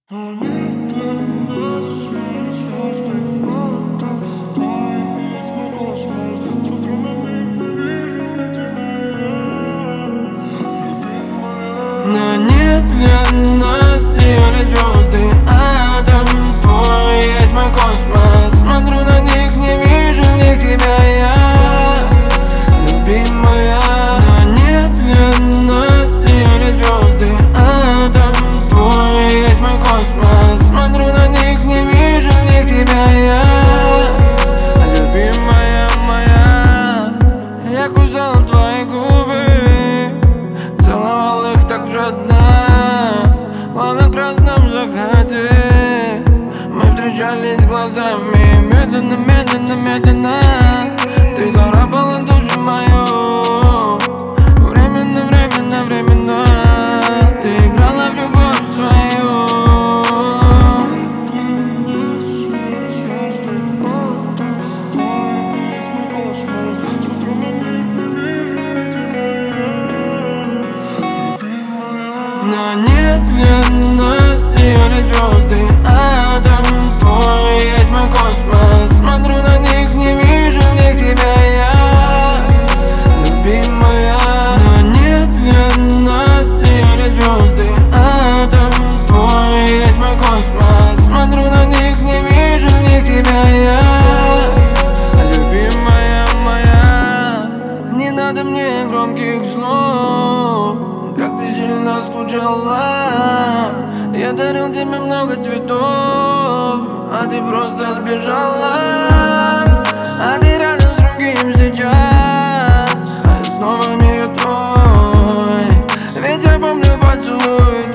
Они для нас все звезды, а там твой есть мой космос. Смотрю на них, не вижу ни тебя, любимая. Но нет для нас ее лишь звезды, а там твой есть мой космос. Смотрю на них, не вижу в них тебя, я, любимая. Но нет для нас ее лишь звезды, а там твой есть мой космос. Смотрю на них, не вижу в них тебя, я, любимая моя. Я кусал твои губы, целовал их так жадно, словно в красном закате. Мы встречались глазами, медленно, медленно, медленно. Ты царапала душу мою, временно, временно, временно. Ты играла в любовь свою. Для нас все звезды, а там твой есть мой космос. Смотрю на них, не вижу ни тебя, любимая. Но нет для нас ее лишь звезды, а там твой есть мой космос. Смотрю на них, не вижу в них тебя, я, любимая. Но нет для нас ее лишь звезды, а там твой есть мой космос. Смотрю на них, не вижу в них тебя, я, любимая моя. Не надо мне громких слов, как ты сильно скучала. Я дарил тебе много цветов, а ты просто сбежала. А ты рядом с другим сейчас, а я снова не твой. Ведь я помню поцелуй